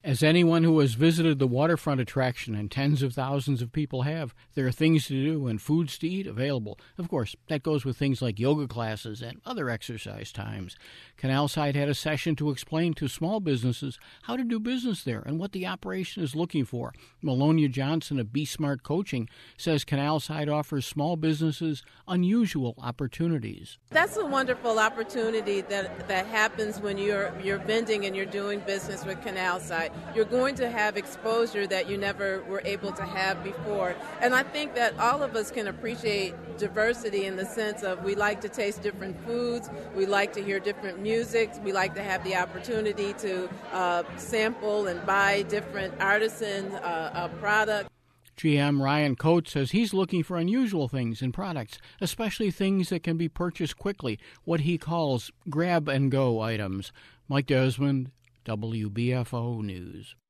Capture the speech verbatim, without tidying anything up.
As anyone who has visited the waterfront attraction, and tens of thousands of people have, there are things to do and foods to eat available. Of course, that goes with things like yoga classes and other exercise times. Canalside had a session to explain to small businesses how to do business there and what the operation is looking for. Melonia Johnson of Be Smart Coaching says Canalside offers small businesses unusual opportunities. That's a wonderful opportunity that, that happens when you're, you're vending and you're doing business with Canalside. You're going to have exposure that you never were able to have before. And I think that all of us can appreciate diversity in the sense of we like to taste different foods, we like to hear different music, we like to have the opportunity to uh, sample and buy different artisan uh, uh, products. G M Ryan Coates says he's looking for unusual things in products, especially things that can be purchased quickly, what he calls grab-and-go items. Mike Desmond, W B F O News.